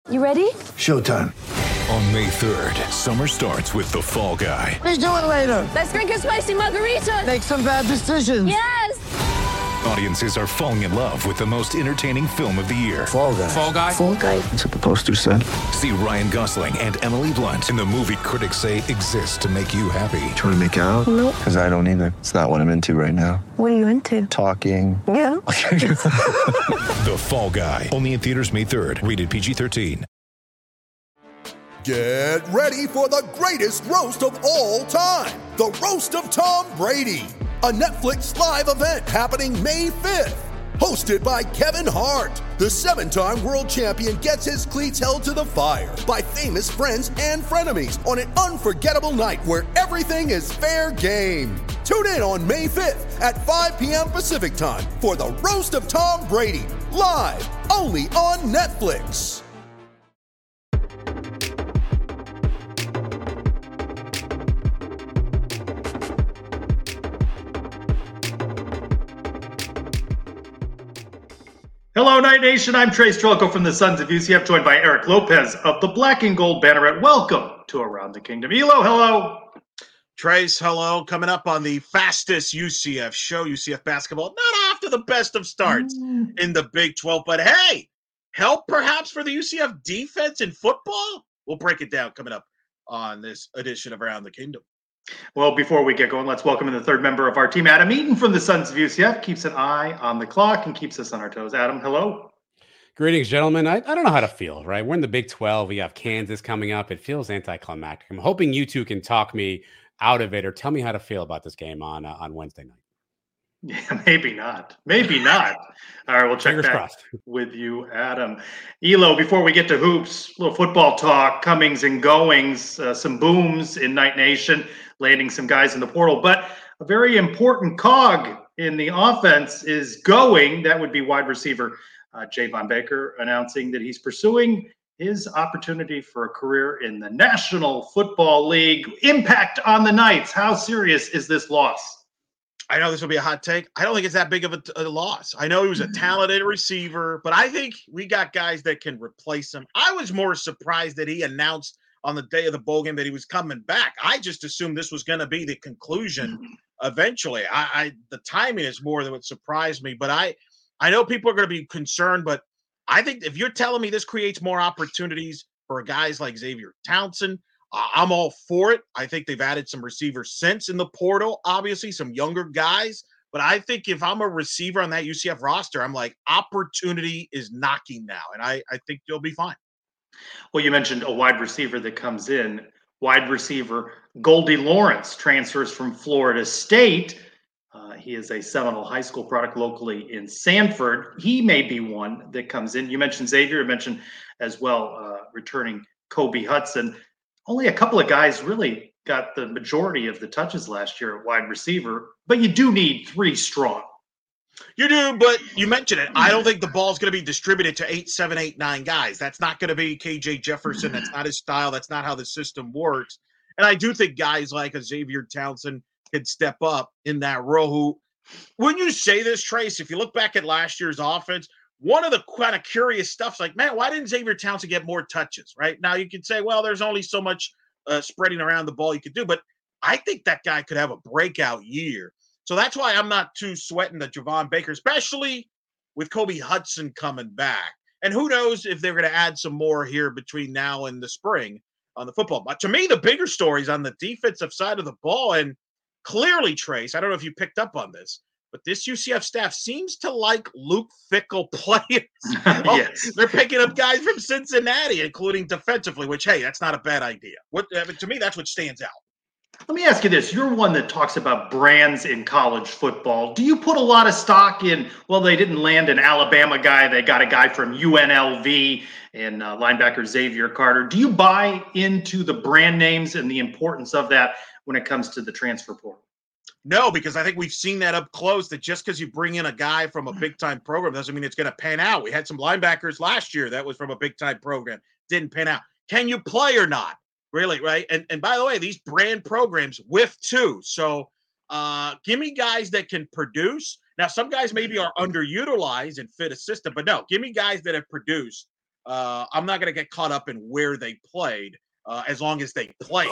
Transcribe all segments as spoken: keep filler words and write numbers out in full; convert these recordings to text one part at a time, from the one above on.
You ready? Showtime. On May third, summer starts with The Fall Guy. Let's do it later. Let's drink a spicy margarita. Make some bad decisions. Yes! Audiences are falling in love with the most entertaining film of the year. Fall Guy. Fall Guy? Fall Guy. That's what the poster said. See Ryan Gosling and Emily Blunt in the movie critics say exists to make you happy. Trying to make it out? Nope. Because I don't either. It's not what I'm into right now. What are you into? Talking. Yeah. The Fall Guy. Only in theaters May third. Rated P G thirteen. Get ready for the greatest roast of all time. The Roast of Tom Brady. A Netflix live event happening May fifth. Hosted by Kevin Hart. The seven-time world champion gets his cleats held to the fire by famous friends and frenemies on an unforgettable night where everything is fair game. Tune in on May fifth at five p.m. Pacific time for the Roast of Tom Brady. Live only on Netflix. Hello, Night Nation. I'm Trey Strelko from the Sons of U C F, joined by Eric Lopez of the Black and Gold Banneret. Welcome to Around the Kingdom. Elo, hello. Trace, hello. Coming up on the fastest U C F show, U C F basketball. Not after the best of starts mm. in the Big twelve, but hey, help perhaps for the U C F defense in football? We'll break it down coming up on this edition of Around the Kingdom. Well, before we get going, let's welcome in the third member of our team, Adam Eaton from the Sons of U C F. Keeps an eye on the clock and keeps us on our toes. Adam, hello. Greetings, gentlemen. I, I don't know how to feel, right? We're in the Big twelve. We have Kansas coming up. It feels anticlimactic. I'm hoping you two can talk me out of it or tell me how to feel about this game on uh, on Wednesday night. Yeah, maybe not. Maybe not. All right, we'll check Fingers back crossed. with you, Adam. Elo, before we get to hoops, a little football talk, comings and goings, uh, some booms in Night Nation, landing some guys in the portal. But a very important cog in the offense is going. That would be wide receiver uh, Javon Baker announcing that he's pursuing his opportunity for a career in the National Football League. Impact on the Knights. How serious is this loss? I know this will be a hot take. I don't think it's that big of a, a loss. I know he was a talented receiver, but I think we got guys that can replace him. I was more surprised that he announced on the day of the bowl game that he was coming back. I just assumed this was going to be the conclusion eventually. I, I the timing is more than what surprised me, but I, I know people are going to be concerned, but I think if you're telling me this creates more opportunities for guys like Xavier Townsend, uh, I'm all for it. I think they've added some receivers since in the portal, obviously some younger guys, but I think if I'm a receiver on that U C F roster, I'm like, opportunity is knocking now, and I, I think you'll be fine. Well, you mentioned a wide receiver that comes in. Wide receiver Goldie Lawrence transfers from Florida State. Uh, he is a Seminole High School product locally in Sanford. He may be one that comes in. You mentioned Xavier. You mentioned as well uh, returning Kobe Hudson. Only a couple of guys really got the majority of the touches last year at wide receiver, but you do need three strong. You do, but you mentioned it. I don't think the ball's going to be distributed to eight, seven, eight, nine guys. That's not going to be K J Jefferson. That's not his style. That's not how the system works. And I do think guys like a Xavier Townsend can step up in that role. Who, when you say this, Trace, if you look back at last year's offense, one of the kind of curious stuff is like, man, why didn't Xavier Townsend get more touches, right? Now you can say, well, there's only so much uh, spreading around the ball you could do, but I think that guy could have a breakout year. So that's why I'm not too sweating the Javon Baker, especially with Kobe Hudson coming back. And who knows if they're going to add some more here between now and the spring on the football. But to me, the bigger story is on the defensive side of the ball. And clearly, Trace, I don't know if you picked up on this, but this U C F staff seems to like Luke Fickell players. Well, yes. They're picking up guys from Cincinnati, including defensively, which, hey, that's not a bad idea. What I mean, to me, that's what stands out. Let me ask you this. You're one that talks about brands in college football. Do you put a lot of stock in, well, they didn't land an Alabama guy. They got a guy from U N L V and uh, linebacker Xavier Carter. Do you buy into the brand names and the importance of that when it comes to the transfer portal? No, because I think we've seen that up close, that just because you bring in a guy from a big-time program doesn't mean it's going to pan out. We had some linebackers last year that was from a big-time program. Didn't pan out. Can you play or not? Really, right? And and by the way, these brand programs whiff too. So uh, give me guys that can produce. Now, some guys maybe are underutilized and fit a system, but no, give me guys that have produced Uh, I'm not going to get caught up in where they played uh, as long as they played.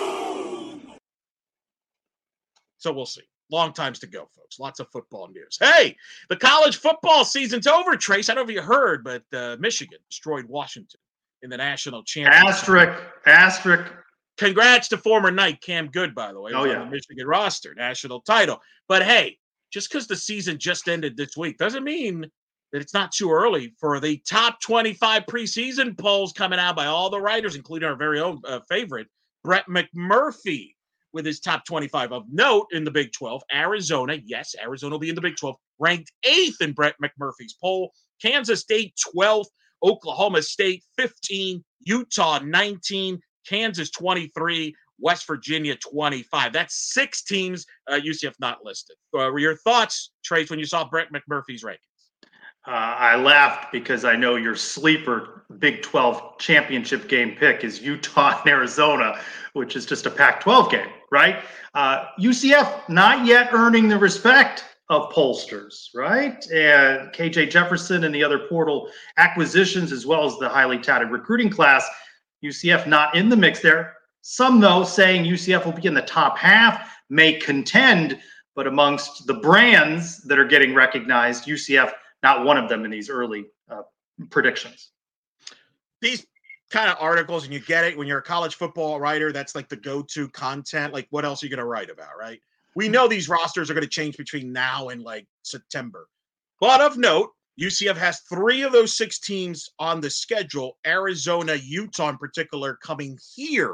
So we'll see. Long times to go, folks. Lots of football news. Hey, the college football season's over, Trace. I don't know if you heard, but uh, Michigan destroyed Washington in the national championship. Asterisk, asterisk. Congrats to former Knight Cam Good, by the way. Oh, yeah. On the Michigan roster, national title. But hey, just because the season just ended this week doesn't mean that it's not too early for the top twenty-five preseason polls coming out by all the writers, including our very own uh, favorite, Brett McMurphy, with his top twenty-five. Of note in the Big twelve, Arizona, yes, Arizona will be in the Big twelve, ranked eighth in Brett McMurphy's poll. Kansas State, twelfth. Oklahoma State, fifteen. Utah, nineteen. Kansas, twenty-three. West Virginia, twenty-five. That's six teams uh, U C F not listed. Uh, were your thoughts, Trace, when you saw Brett McMurphy's rankings? Uh, I laughed because I know your sleeper Big twelve championship game pick is Utah and Arizona, which is just a Pac twelve game, right? Uh, U C F not yet earning the respect of pollsters, right? And K J Jefferson and the other portal acquisitions, as well as the highly touted recruiting class, U C F not in the mix there. Some, though, saying U C F will be in the top half, may contend, but amongst the brands that are getting recognized, U C F not one of them in these early uh, predictions. These kind of articles, and you get it when you're a college football writer, that's like the go-to content. Like, what else are you going to write about, right? We know these rosters are going to change between now and like September. But of note, U C F has three of those six teams on the schedule, Arizona, Utah in particular, coming here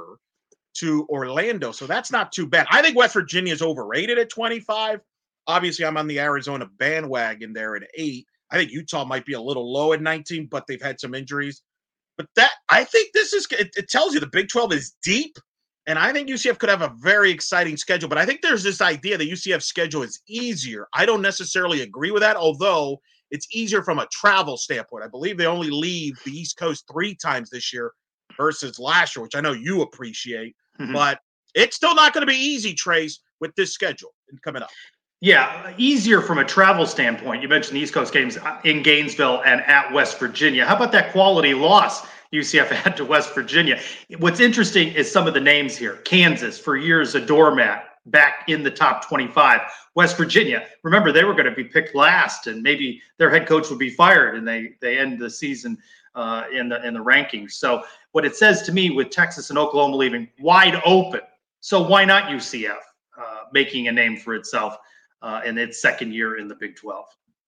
to Orlando. So that's not too bad. I think West Virginia is overrated at twenty-five. Obviously, I'm on the Arizona bandwagon there at eight. I think Utah might be a little low at nineteen, but they've had some injuries. But that I think this is it, it tells you the Big twelve is deep, and I think U C F could have a very exciting schedule. But I think there's this idea that U C F's schedule is easier. I don't necessarily agree with that, although it's easier from a travel standpoint. I believe they only leave the East Coast three times this year versus last year, which I know you appreciate. Mm-hmm. But it's still not going to be easy, Trace, with this schedule coming up. Yeah, easier from a travel standpoint. You mentioned the East Coast games in Gainesville and at West Virginia. How about that quality loss U C F had to West Virginia? What's interesting is some of the names here. Kansas, for years a doormat, back in the top twenty-five. West Virginia, remember, they were going to be picked last, and maybe their head coach would be fired, and they they end the season uh, in the in the rankings. So what it says to me with Texas and Oklahoma leaving wide open, so why not U C F uh, making a name for itself uh, in its second year in the Big twelve?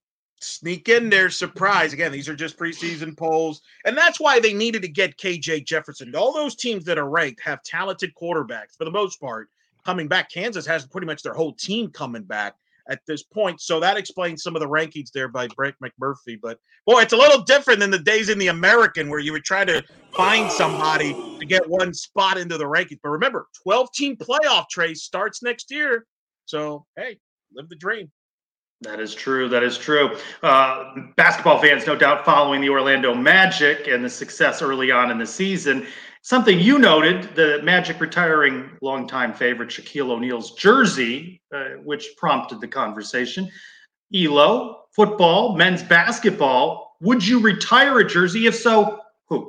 Sneak in there, surprise. Again, these are just preseason polls, and that's why they needed to get K J Jefferson. All those teams that are ranked have talented quarterbacks for the most part coming back. Kansas has pretty much their whole team coming back at this point, so that explains some of the rankings there by Brett McMurphy. But boy, it's a little different than the days in the American where you would try to find somebody to get one spot into the rankings. But remember, twelve-team playoff, Trace, starts next year, so hey, live the dream. That is true. That is true. Uh, basketball fans, no doubt, following the Orlando Magic and the success early on in the season. Something you noted, the Magic retiring longtime favorite Shaquille O'Neal's jersey, uh, which prompted the conversation. Elo, football, men's basketball. Would you retire a jersey? If so, who?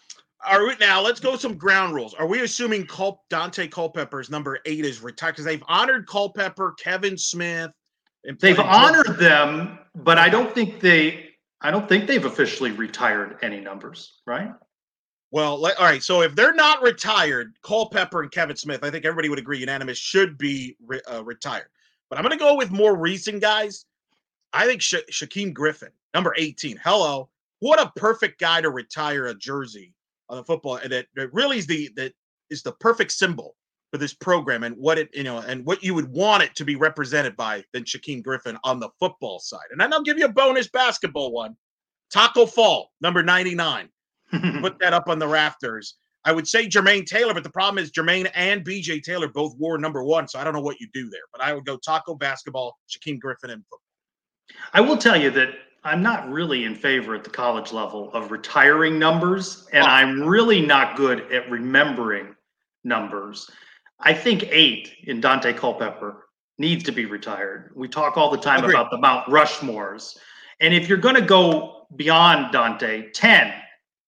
All right, now let's go some ground rules. Are we assuming Cul- Dante Culpepper's number eight is retired? Because they've honored Culpepper, Kevin Smith. They've honored them, but I don't think they I don't think they've officially retired any numbers, right? Well, let, all right. So if they're not retired, Culpepper and Kevin Smith, I think everybody would agree unanimous should be re, uh, retired. But I'm going to go with more recent guys. I think Sha- Shaquem Griffin, number eighteen. Hello, what a perfect guy to retire a jersey on the football, and that, that really is the that is the perfect symbol for this program and what it, you know, and what you would want it to be represented by than Shaquem Griffin on the football side. And then I'll give you a bonus basketball one. Taco Fall, number ninety-nine. Put that up on the rafters. I would say Jermaine Taylor, but the problem is Jermaine and B J Taylor both wore number one, so I don't know what you do there. But I would go Taco basketball, Shaquem Griffin, and football. I will tell you that I'm not really in favor at the college level of retiring numbers, and oh. I'm really not good at remembering numbers. I think eight in Dante Culpepper needs to be retired. We talk all the time Agreed. about the Mount Rushmores. And if you're going to go beyond Dante, ten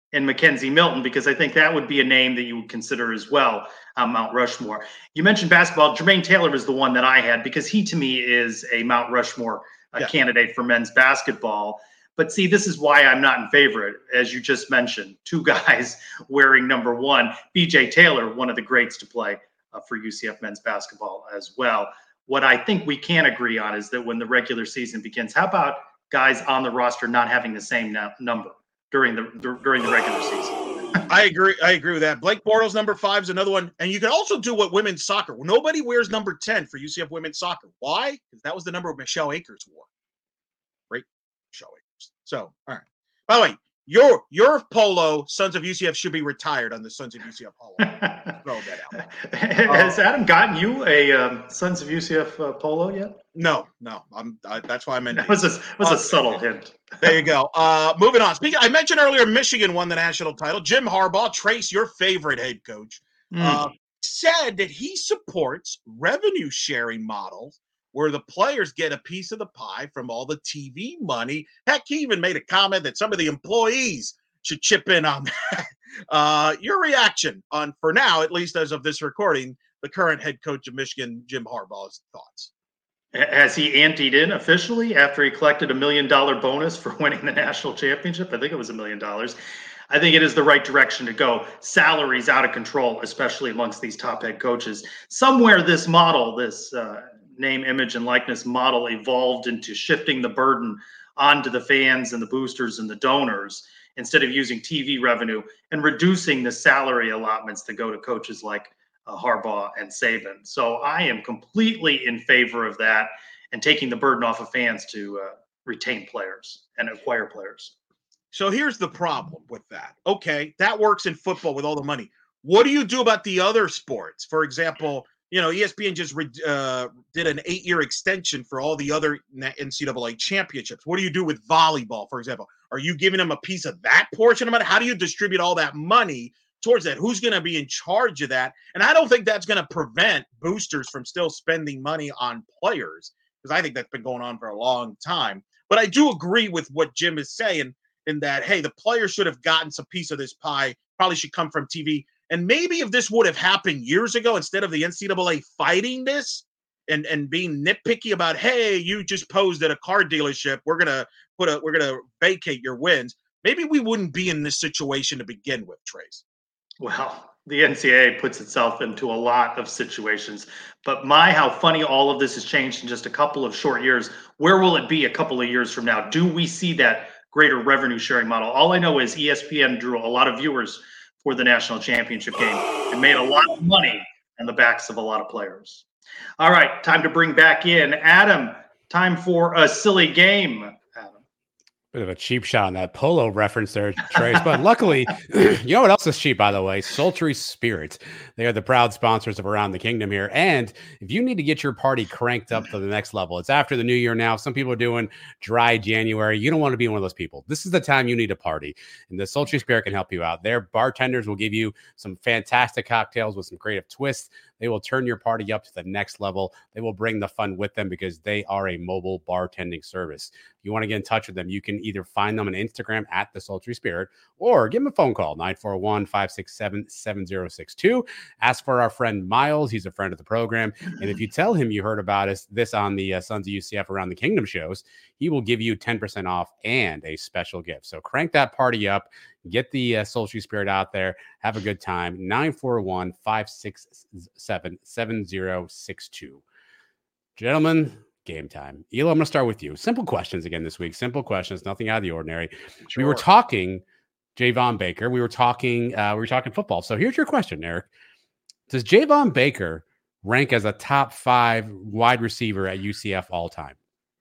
and Mackenzie Milton, because I think that would be a name that you would consider as well, um, Mount Rushmore. You mentioned basketball. Jermaine Taylor is the one that I had because he, to me, is a Mount Rushmore uh, yeah. candidate for men's basketball. But see, this is why I'm not in favor, as you just mentioned. Two guys wearing number one. B J Taylor, one of the greats to play uh, for U C F men's basketball as well. What I think we can agree on is that when the regular season begins, how about guys on the roster not having the same no- number during the during the regular season? I agree. I agree with that. Blake Bortles, number five, is another one. And you can also do what women's soccer. Nobody wears number ten for U C F women's soccer. Why? Because that was the number Michelle Akers wore. Right? Michelle Akers. So, all right. By the way, your your polo, Sons of U C F, should be retired on the Sons of U C F polo. Throw that out. Has um, Adam gotten you a um, Sons of U C F uh, polo yet? No, no. I'm. I, that's why I meant. That was a was uh, a subtle hint. There you go. Uh, moving on. Speaking, I mentioned earlier, Michigan won the national title. Jim Harbaugh, Trace, your favorite head coach, mm. uh, said that he supports revenue sharing models where the players get a piece of the pie from all the T V money. Heck, he even made a comment that some of the employees should chip in on that. Uh, your reaction on, for now, at least as of this recording, the current head coach of Michigan, Jim Harbaugh's thoughts. Has he anteed in officially after he collected a million dollar bonus for winning the national championship? I think it was a million dollars. I think it is the right direction to go. Salaries out of control, especially amongst these top head coaches. Somewhere this model, this uh, name, image, and likeness model evolved into shifting the burden onto the fans and the boosters and the donors instead of using T V revenue and reducing the salary allotments that go to coaches like uh, Harbaugh and Saban. So I am completely in favor of that and taking the burden off of fans to uh, retain players and acquire players. So here's the problem with that. Okay, that works in football with all the money. What do you do about the other sports? For example, you know, E S P N just uh, did an eight-year extension for all the other N C double A championships. What do you do with volleyball, for example? Are you giving them a piece of that portion of money? How do you distribute all that money towards that? Who's going to be in charge of that? And I don't think that's going to prevent boosters from still spending money on players, because I think that's been going on for a long time. But I do agree with what Jim is saying in that, hey, the players should have gotten some piece of this pie, probably should come from T V. And maybe if this would have happened years ago, instead of the N C double A fighting this and, and being nitpicky about, hey, you just posed at a car dealership, we're gonna put a we're gonna vacate your wins. Maybe we wouldn't be in this situation to begin with, Trace. Well, the N C double A puts itself into a lot of situations. But my, how funny all of this has changed in just a couple of short years. Where will it be a couple of years from now? Do we see that greater revenue sharing model? All I know is E S P N drew a lot of viewers for the national championship game and made a lot of money in the backs of a lot of players. All right, time to bring back in Adam. Time for a silly game. Bit of a cheap shot on that polo reference there, Trace. But luckily, you know what else is cheap, by the way? Sultry Spirits. They are the proud sponsors of Around the Kingdom here. And if you need to get your party cranked up to the next level, it's after the new year now. Some people are doing dry January. You don't want to be one of those people. This is the time you need to party. And the Sultry Spirit can help you out. Their bartenders will give you some fantastic cocktails with some creative twists. They will turn your party up to the next level. They will bring the fun with them because they are a mobile bartending service. If you want to get in touch with them, you can either find them on Instagram at the Sultry Spirit or give them a phone call, nine four one, five six seven, seven zero six two. Ask for our friend Miles. He's a friend of the program. And if you tell him you heard about us, this on the uh, Sons of U C F Around the Kingdom shows, he will give you ten percent off and a special gift. So crank that party up. Get the uh, Sultry Spirit out there. Have a good time. nine four one, five six seven, seven zero six two. Gentlemen, game time. Elo, I'm going to start with you. Simple questions again this week. Simple questions. Nothing out of the ordinary. Sure. We were talking Javon Baker. We were talking uh, we were talking football. So here's your question, Eric. Does Javon Baker rank as a top five wide receiver at U C F all time?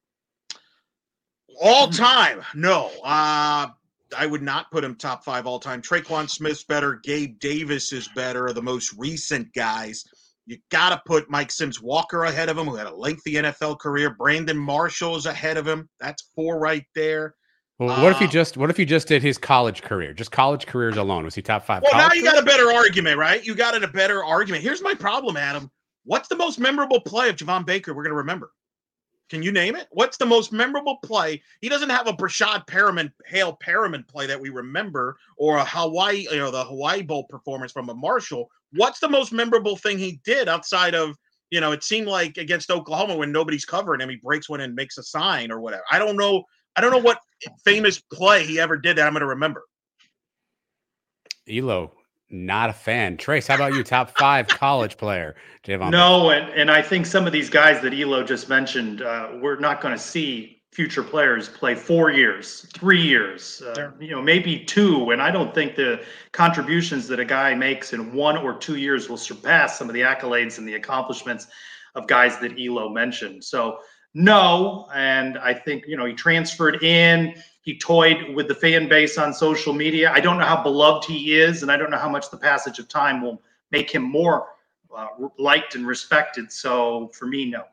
All time? No. Uh I would not put him top five all time. Traquan Smith's better. Gabe Davis is better. Are the most recent guys. You got to put Mike Sims Walker ahead of him, who had a lengthy N F L career. Brandon Marshall is ahead of him. That's four right there. Well, what uh, if you just what if you just did his college career? Just college careers alone. Was he top five? Well, college now you career? got a better argument, right? You got it a better argument. Here's my problem, Adam. What's the most memorable play of Javon Baker we're going to remember? Can you name it? What's the most memorable play? He doesn't have a Brashad Perriman, Hale Perriman play that we remember, or a Hawaii, you know, the Hawaii Bowl performance from a Marshall. What's the most memorable thing he did outside of, you know, it seemed like against Oklahoma when nobody's covering him, he breaks one and makes a sign or whatever. I don't know. I don't know what famous play he ever did that I'm going to remember. Elo, not a fan. Trace, how about you? Top five college player. Javon no, and, and I think some of these guys that Elo just mentioned, uh, we're not going to see future players play four years, three years, uh, you know, maybe two. And I don't think the contributions that a guy makes in one or two years will surpass some of the accolades and the accomplishments of guys that Elo mentioned. So no, and I think, you know, he transferred in, he toyed with the fan base on social media. I don't know how beloved he is, and I don't know how much the passage of time will make him more uh, liked and respected. So for me, no.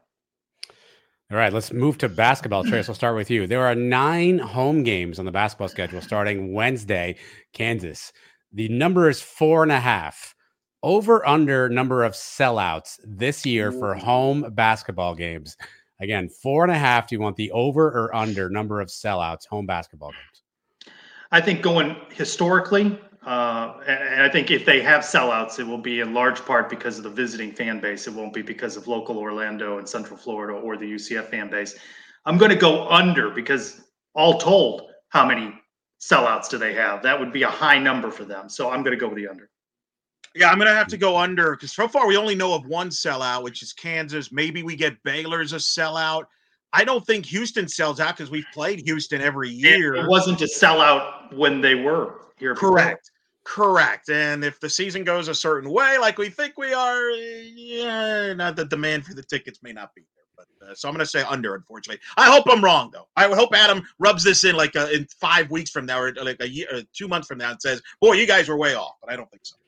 All right, let's move to basketball. Trace, we'll start with you. There are nine home games on the basketball schedule starting Wednesday, Kansas. The number is four and a half. Over under number of sellouts this year for home basketball games. Again, four and a half. Do you want the over or under number of sellouts home basketball games? I think going historically, uh, and, and I think if they have sellouts, it will be in large part because of the visiting fan base. It won't be because of local Orlando and Central Florida or the U C F fan base. I'm going to go under because all told, how many sellouts do they have? That would be a high number for them. So I'm going to go with the under. Yeah, I'm going to have to go under because so far we only know of one sellout, which is Kansas. Maybe we get Baylor as a sellout. I don't think Houston sells out because we've played Houston every year. It wasn't a sellout when they were here. Correct. Before. Correct. And if the season goes a certain way, like we think we are, yeah, not the demand for the tickets may not be there. But uh, so I'm going to say under, unfortunately. I hope I'm wrong, though. I hope Adam rubs this in like uh, in five weeks from now or like a year, uh, two months from now and says, boy, you guys were way off. But I don't think so.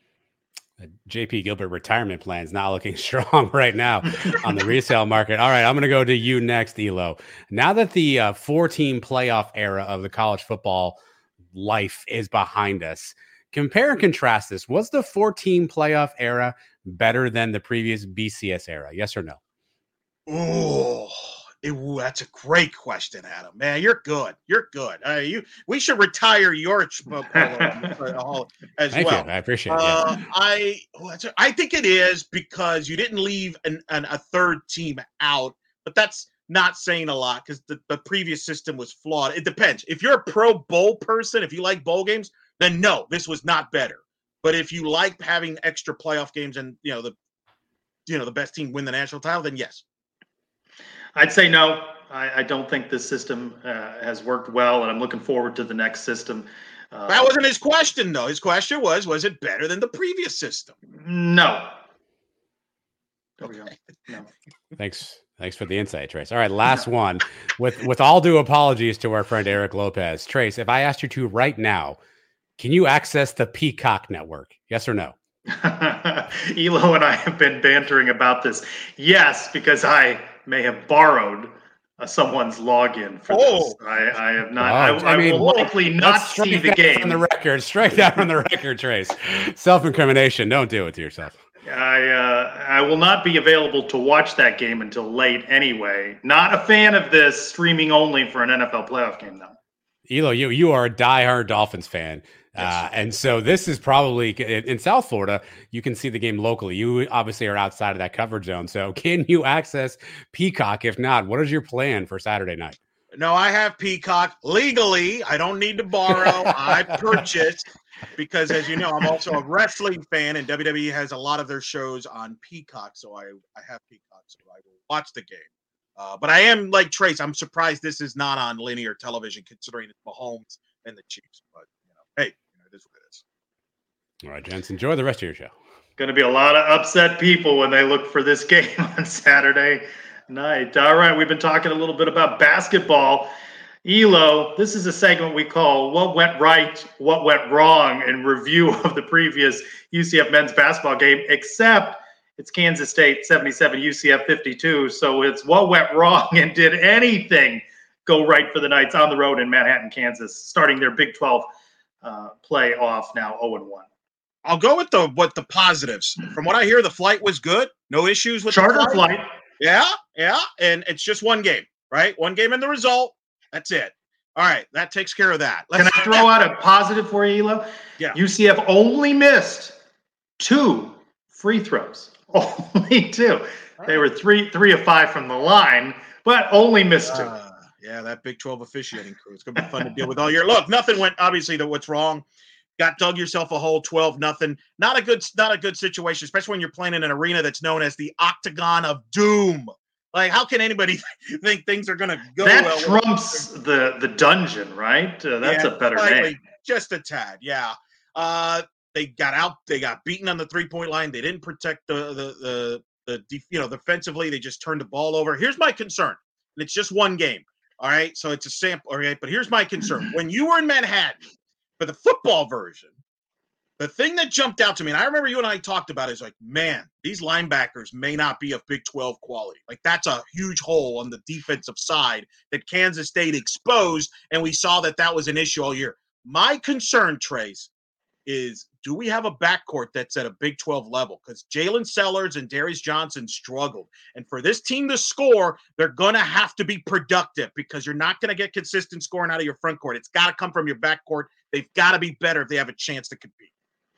J P Gilbert retirement plan's not looking strong right now on the resale market. All right, I'm going to go to you next, Elo. Now that the uh, four-team playoff era of the college football life is behind us, compare and contrast this. Was the four-team playoff era better than the previous B C S era? Yes or no? Oh, it, ooh, that's a great question, Adam. Man, you're good. You're good. Uh, you, we should retire your as Thank well. You. I appreciate it. Uh, yeah. I, oh, that's a, I think it is because you didn't leave an, an, a third team out, but that's not saying a lot because the, the previous system was flawed. It depends. If you're a pro bowl person, if you like bowl games, then no, this was not better. But if you like having extra playoff games and you know the, you know the best team win the national title, then yes. I'd say no. I, I don't think this system uh, has worked well, and I'm looking forward to the next system. Uh, that wasn't his question, though. His question was, was it better than the previous system? No. There okay. we go. No. Thanks. Thanks for the insight, Trace. All right, last one. With with all due apologies to our friend Eric Lopez. Trace, if I asked you to right now, can you access the Peacock network? Yes or no? Elo and I have been bantering about this. Yes, because I may have borrowed uh, someone's login for oh. this. I, I have not. Oh, I, I mean, I will likely not see the game. On the record, strike that on the record, Trace. Self-incrimination. Don't do it to yourself. I uh, I will not be available to watch that game until late anyway. Not a fan of this streaming only for an N F L playoff game, though. Elo, you you are a diehard Dolphins fan. Uh, and so this is probably in, in South Florida, you can see the game locally. You obviously are outside of that coverage zone. So can you access Peacock? If not, what is your plan for Saturday night? No, I have Peacock legally. I don't need to borrow. I purchased because, as you know, I'm also a wrestling fan, and W W E has a lot of their shows on Peacock. So I, I have Peacock, so I will watch the game. Uh, but I am like Trace. I'm surprised this is not on linear television, considering it's Mahomes and the Chiefs. But you know, hey. It is what it is. All right, gents, enjoy the rest of your show. Going to be a lot of upset people when they look for this game on Saturday night. All right, we've been talking a little bit about basketball. Elo, this is a segment we call What Went Right, What Went Wrong, in review of the previous U C F men's basketball game, except it's Kansas State seventy-seven, U C F fifty-two. So it's what went wrong and did anything go right for the Knights on the road in Manhattan, Kansas, starting their Big twelve uh, play off now oh and one. I'll go with the what the positives. From what I hear, the flight was good. No issues with charter the flight. flight. Yeah, yeah, and it's just one game. right? One game in the result. That's it. All right, that takes care of that. Let's Can I throw out a positive for you, Elo? Yeah. U C F only missed two free throws. Only two. They were three three of five from the line, but only missed two. Uh, yeah, that Big twelve officiating crew. It's going to be fun to deal with all year. Look, nothing went, obviously, that what's wrong. Got dug yourself a hole, twelve nothing. Not a good, not a good situation, especially when you're playing in an arena that's known as the Octagon of Doom. Like, how can anybody think things are going to go that well? That trumps the the dungeon, right? Uh, that's yeah, a better slightly, name. Just a tad, yeah. Uh, they got out. They got beaten on the three point line. They didn't protect the the the the def, you know defensively. They just turned the ball over. Here's my concern, and it's just one game. All right, so it's a sample. All right, but here's my concern: when you were in Manhattan for the football version, the thing that jumped out to me, and I remember you and I talked about it, is like, man, these linebackers may not be of Big twelve quality. Like, that's a huge hole on the defensive side that Kansas State exposed, and we saw that that was an issue all year. My concern, Trace, is do we have a backcourt that's at a Big twelve level? Because Jalen Sellers and Darius Johnson struggled. And for this team to score, they're going to have to be productive because you're not going to get consistent scoring out of your front court. It's got to come from your backcourt. They've got to be better if they have a chance to compete.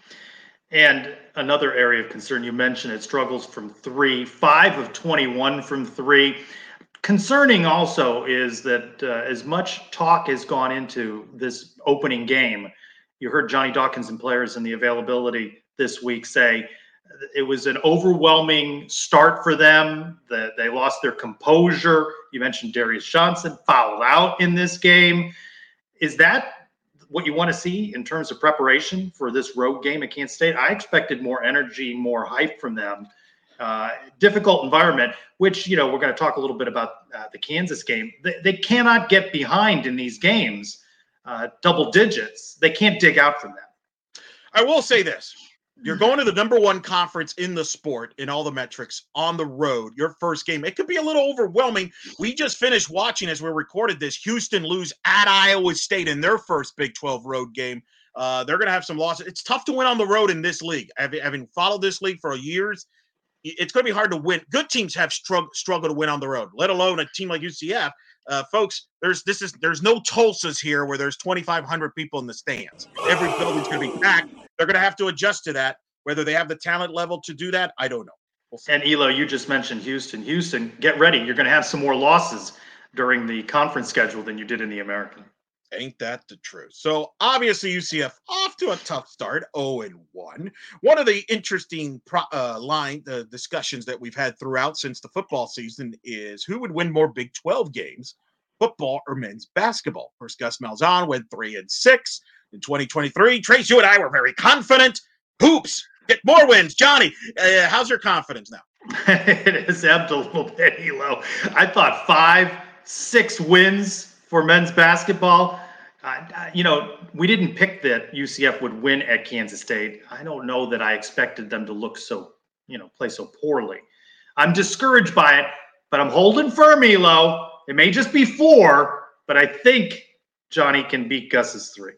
And another area of concern, you mentioned it struggles from three, five of twenty-one from three. Concerning also is that uh, as much talk has gone into this opening game, you heard Johnny Dawkins and players in the availability this week say it was an overwhelming start for them, that they lost their composure. You mentioned Darius Johnson fouled out in this game. Is that what you want to see in terms of preparation for this road game at Kansas State? I expected more energy, more hype from them. Uh, difficult environment, which, you know, we're going to talk a little bit about uh, the Kansas game. They, they cannot get behind in these games, uh, double digits. They can't dig out from that. I will say this. You're going to the number one conference in the sport in all the metrics on the road, your first game. It could be a little overwhelming. We just finished watching, as we recorded this, Houston lose at Iowa State in their first Big twelve road game. Uh, they're going to have some losses. It's tough to win on the road in this league. Having, having followed this league for years, it's going to be hard to win. Good teams have strugg- struggled to win on the road, let alone a team like U C F. Uh, folks, there's this is there's no Tulsas here where there's twenty-five hundred people in the stands. Every building's going to be packed. They're going to have to adjust to that. Whether they have the talent level to do that, I don't know. We'll and Elo, you just mentioned Houston. Houston, get ready. You're going to have some more losses during the conference schedule than you did in the American. Ain't that the truth? So obviously U C F off to a tough start, oh and one. One of the interesting pro, uh, line uh, discussions that we've had throughout since the football season is who would win more Big twelve games, football or men's basketball. Of course, Gus Malzahn went three and six in twenty twenty-three. Trace, you and I were very confident. Hoops, get more wins. Johnny, uh, how's your confidence now? It has ebbed a little bit, Elo. I thought five, six wins for men's basketball. Uh, you know, we didn't pick that U C F would win at Kansas State. I don't know that I expected them to look so, you know, play so poorly. I'm discouraged by it, but I'm holding firm, Elo. It may just be four, but I think Johnny can beat Gus's three.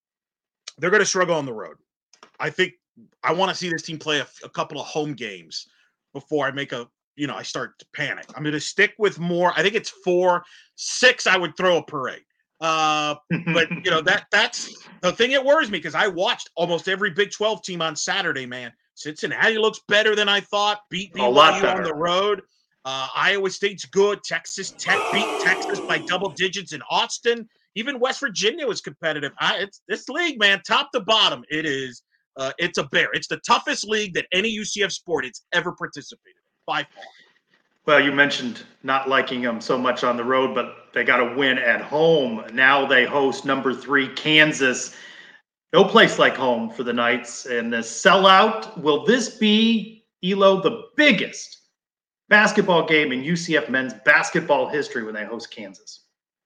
They're going to struggle on the road. I think I want to see this team play a, a couple of home games before I make a, you know, I start to panic. I'm going to stick with more. I think it's four, six. I would throw a parade. Uh, but you know, that that's the thing that worries me because I watched almost every Big twelve team on Saturday, man. Cincinnati looks better than I thought. Beat B Y U on the road. Uh, Iowa State's good. Texas Tech beat Texas by double digits in Austin. Even West Virginia was competitive. I, it's this league, man, top to bottom. It is. Uh, it's a bear. It's the toughest league that any U C F sport has ever participated in, by far. Well, you mentioned not liking them so much on the road, but they got a win at home. Now they host number three Kansas. No place like home for the Knights. And the sellout, will this be, Elo, the biggest basketball game in U C F men's basketball history when they host Kansas?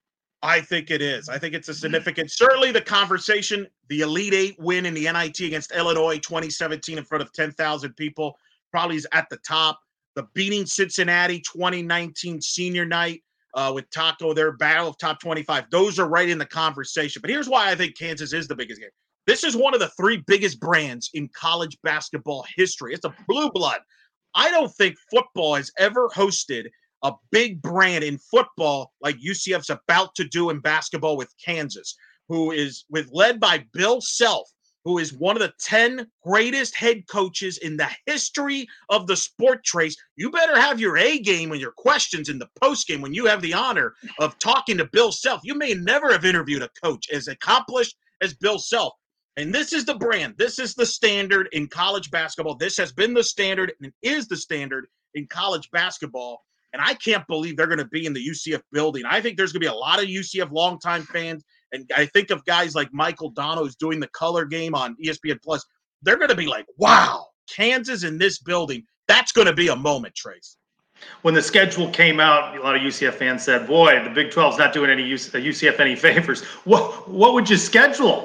I think it is. I think it's a significant, certainly the conversation, the Elite Eight win in the N I T against Illinois twenty seventeen in front of ten thousand people probably is at the top. The beating Cincinnati twenty nineteen senior night uh, with Taco, their battle of top twenty-five. Those are right in the conversation. But here's why I think Kansas is the biggest game. This is one of the three biggest brands in college basketball history. It's a blue blood. I don't think football has ever hosted a big brand in football like U C F's about to do in basketball with Kansas, who is with led by Bill Self, who is one of the ten greatest head coaches in the history of the sport, Trace. You better have your A game and your questions in the post game when you have the honor of talking to Bill Self. You may never have interviewed a coach as accomplished as Bill Self. And this is the brand. This is the standard in college basketball. This has been the standard and is the standard in college basketball. And I can't believe they're going to be in the U C F building. I think there's going to be a lot of U C F longtime fans. And I think of guys like Michael Dono, who's doing the color game on E S P N Plus. They're going to be like, wow, Kansas in this building. That's going to be a moment, Trace. When the schedule came out, a lot of U C F fans said, boy, the Big twelve is not doing any U C F any favors. What, what would you schedule?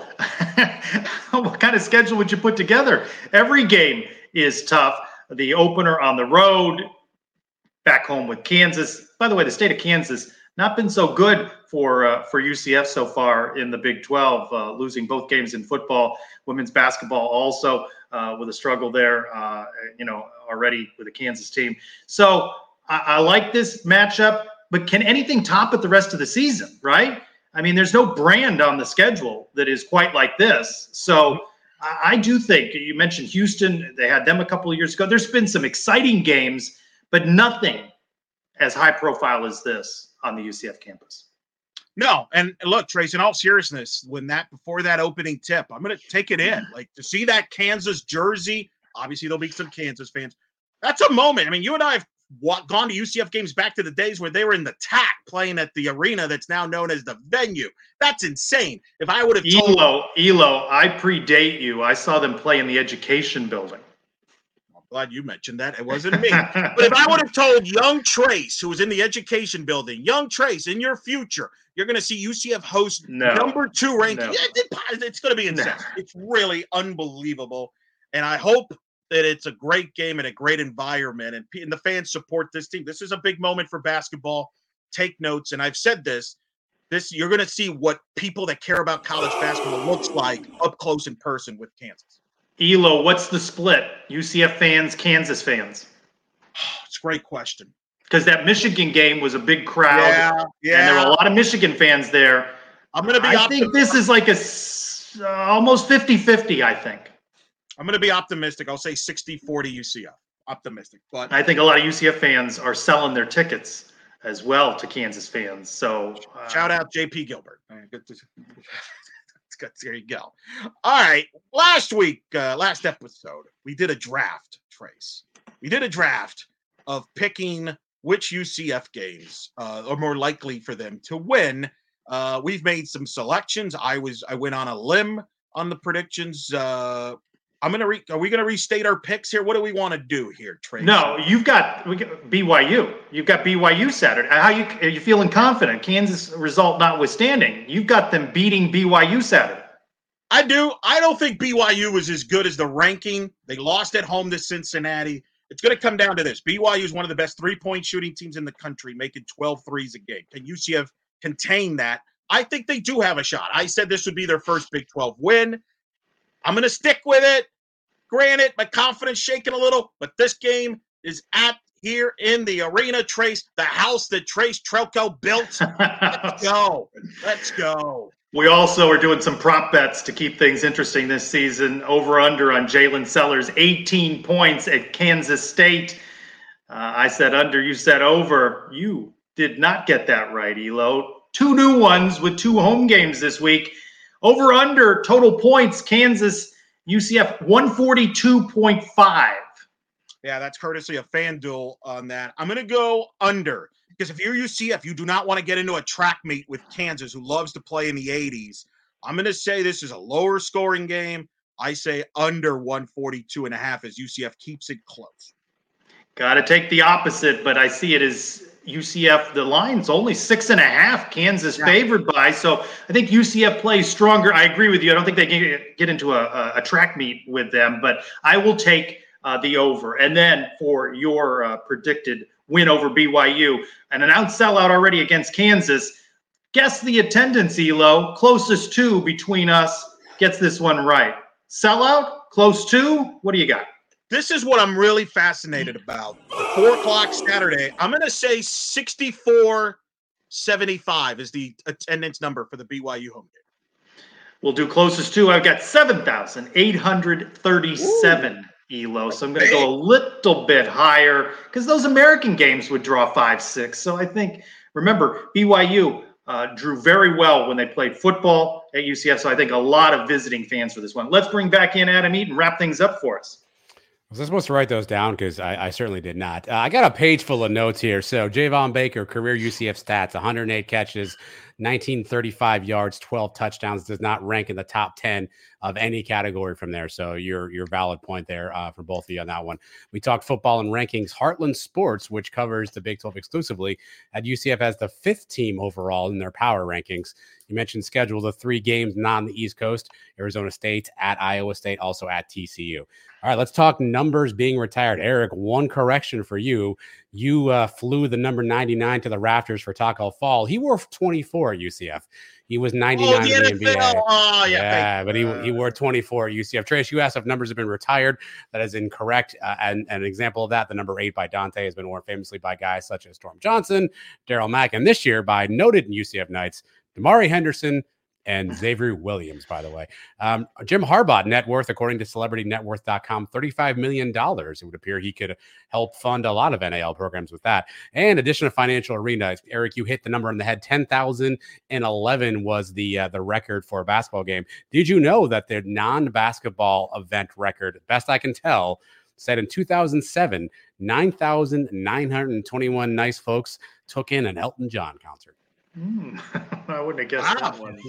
What kind of schedule would you put together? Every game is tough. The opener on the road, back home with Kansas. By the way, the state of Kansas not been so good for uh, for U C F so far in the Big twelve, uh, losing both games in football, women's basketball also uh, with a struggle there, uh, you know, already with the Kansas team. So I, I like this matchup, but can anything top it the rest of the season, right? I mean, there's no brand on the schedule that is quite like this. So I, I do think, you mentioned Houston, they had them a couple of years ago. There's been some exciting games, but nothing as high profile as this on the U C F campus. No, and look, Trace, in all seriousness, when that before that opening tip, I'm going to take it in. Like, to see that Kansas jersey, obviously there'll be some Kansas fans. That's a moment. I mean, you and I have walked, gone to U C F games back to the days where they were in the T A C playing at the arena that's now known as the Venue. That's insane. If I would have told Elo, Elo, I predate you. I saw them play in the Education Building. Glad you mentioned that. It wasn't me. But if I would have told young Trace, who was in the Education Building, young Trace, in your future, you're going to see U C F host no. number two ranking. No. Yeah, it, it's going to be insane. No. It's really unbelievable. And I hope that it's a great game and a great environment, and, and the fans support this team. This is a big moment for basketball. Take notes. And I've said this, this you're going to see what people that care about college basketball looks like up close in person with Kansas. Elo, what's the split? U C F fans, Kansas fans? It's a great question. Because that Michigan game was a big crowd. Yeah, yeah. And there were a lot of Michigan fans there. I'm going to be I optimistic. think this is like a uh, almost fifty-fifty, I think. I'm going to be optimistic. I'll say sixty forty U C F. Optimistic. But I think a lot of U C F fans are selling their tickets as well to Kansas fans. So uh, shout out J P Gilbert. Good to, good, there you go. All right. Last week, uh, last episode, we did a draft, Trace. We did a draft of picking which U C F games uh, are more likely for them to win. Uh, we've made some selections. I was I went on a limb on the predictions. Uh, I'm gonna re- are we gonna restate our picks here? What do we want to do here, Trace? No, you've got, we got B Y U. You've got B Y U Saturday. How you are you feeling confident? Kansas result notwithstanding, you've got them beating B Y U Saturday. I do. I don't think B Y U was as good as the ranking. They lost at home to Cincinnati. It's going to come down to this. B Y U is one of the best three-point shooting teams in the country, making twelve threes a game. Can U C F contain that? I think they do have a shot. I said this would be their first Big twelve win. I'm going to stick with it. Granted, my confidence shaking a little, but this game is at here in the arena, Trace, the house that Trace Trelko built. Let's go. Let's go. We also are doing some prop bets to keep things interesting this season. Over under on Jalen Sellers, eighteen points at Kansas State. Uh, I said under, you said over. You did not get that right, Elo. Two new ones with two home games this week. Over under total points, Kansas, U C F one forty-two point five. Yeah, that's courtesy of FanDuel on that. I'm going to go under. Because if you're U C F, you do not want to get into a track meet with Kansas, who loves to play in the eighties. I'm going to say this is a lower scoring game. I say under one forty-two and a half as U C F keeps it close. Got to take the opposite, but I see it as U C F. The line's only six and a half. Kansas yeah. favored by. So I think U C F plays stronger. I agree with you. I don't think they can get into a, a track meet with them, but I will take uh, the over. And then for your uh, predicted win over B Y U, an announced sellout already against Kansas. Guess the attendance, Elo. Closest to between us gets this one right. Sellout? Close to? What do you got? This is what I'm really fascinated about. Four o'clock Saturday. I'm going to say sixty-four seventy-five is the attendance number for the B Y U home game. We'll do closest to. I've got seven thousand eight hundred thirty-seven. Ooh. Elo. So I'm going to go a little bit higher because those American games would draw five, six. So I think, remember, B Y U uh, drew very well when they played football at U C F. So I think a lot of visiting fans for this one. Let's bring back in Adam Eaton and wrap things up for us. Was I supposed to write those down? Because I, I certainly did not. Uh, I got a page full of notes here. So Javon Baker, career U C F stats, one hundred eight catches, nineteen thirty-five yards, twelve touchdowns, does not rank in the top ten of any category from there. So your your valid point there uh, for both of you on that one. We talked football and rankings. Heartland Sports, which covers the Big twelve exclusively, at U C F as the fifth team overall in their power rankings. You mentioned schedule the three games not on the East Coast, Arizona State, at Iowa State, also at T C U. All right, let's talk numbers being retired. Eric, one correction for you. You uh, flew the number ninety-nine to the rafters for Taco Fall. He wore twenty-four at U C F. He was ninety-nine oh, the in the N F L. N B A. Oh, yeah, yeah but he he wore twenty-four at U C F. Trace, you asked if numbers have been retired. That is incorrect. Uh, and, and an example of that, the number eight by Dante has been worn famously by guys such as Storm Johnson, Daryl Mack, and this year by noted U C F Knights, Damari Henderson, and Xavier Williams, by the way. Um, Jim Harbaugh, net worth, according to celebrity net worth dot com, thirty-five million dollars. It would appear he could help fund a lot of N A L programs with that. And addition of Financial Arena, Eric, you hit the number on the head. ten thousand eleven was the uh, the record for a basketball game. Did you know that the non-basketball event record, best I can tell, said in two thousand seven, nine thousand nine hundred twenty-one nice folks took in an Elton John concert. Mm, I wouldn't have guessed wow. that one.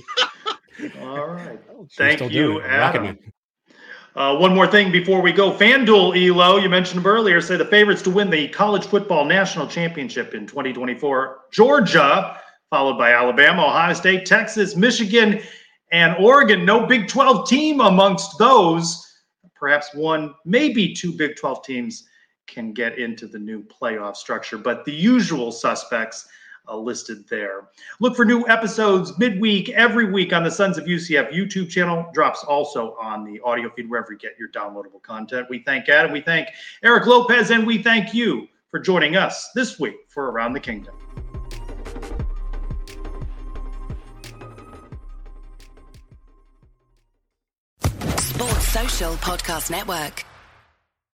All right. She's Thank you, Adam. Recommend. Uh, one more thing before we go. FanDuel, Elo, you mentioned earlier, say the favorites to win the College Football National Championship in twenty twenty-four. Georgia, followed by Alabama, Ohio State, Texas, Michigan, and Oregon. No Big twelve team amongst those. Perhaps one, maybe two Big twelve teams can get into the new playoff structure, but the usual suspects Uh, listed there. Look for new episodes midweek, every week on the Sons of U C F YouTube channel. Drops also on the audio feed wherever you get your downloadable content. We thank Adam, we thank Eric Lopez, and we thank you for joining us this week for Around the Kingdom. Sports Social Podcast Network.